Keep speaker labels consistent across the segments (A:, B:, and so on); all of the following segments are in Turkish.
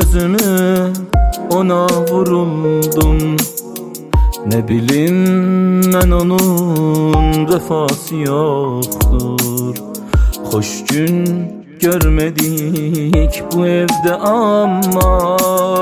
A: gözünü ona vuruldum. Ne bileyim ben onun vefası yoktur. Hoş gün görmedik bu evde ama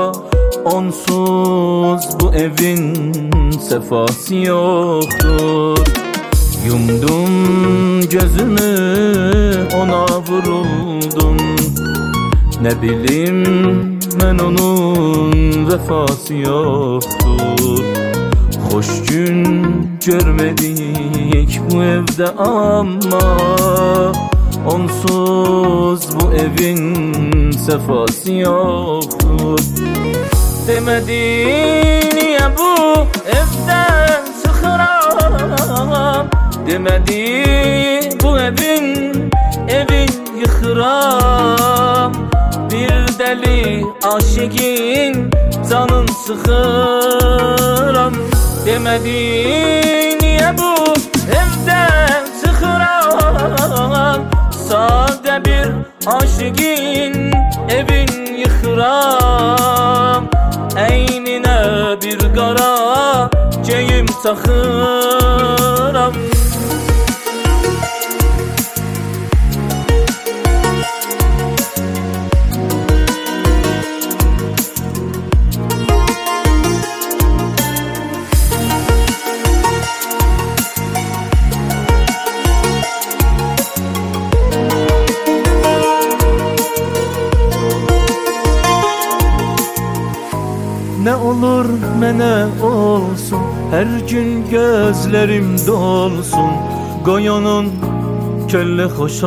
A: onsuz bu evin sefası yoktur. Yumdum gözümü ona vuruldum. Ne bileyim ben onun vefası yoktur. Hoş gün görmedik bu evde ama onsuz bu evin sefası yoktur. Demedi niye bu evden çıkıram, demedi bu evin yıkıram. Bir deli aşıkın canın sıkıram. Demedi niye bu evden çıkıram, sade bir aşıkın evin yıkıram. Eynine bir kara geyim takıram. Ne olur mene olsun, her gün gözlerim dolsun. Qoyunun kölli hoş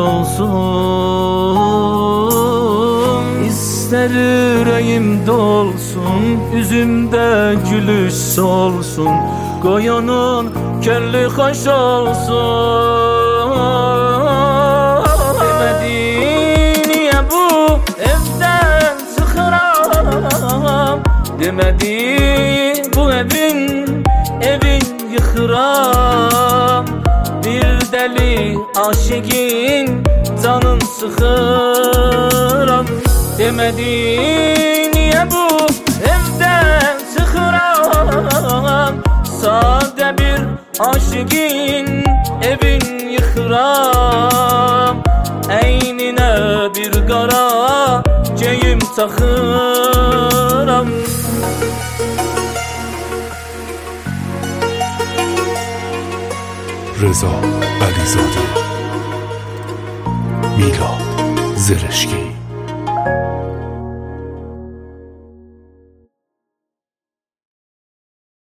A: olsun. İster yüreğim dolsun, üzümde gülüş solsun. Qoyunun kölli hoş olsun. Demedi niye bu evden çıkıram, demedi bu evin yıkıram. Bir deli aşıkın canın sıkıram. Demedi niye bu evden çıkıram, sade bir aşıkın evin yıkıram. Eynine bir kara geyim takıram.
B: رضا علیزاده، میلاد زرشکی.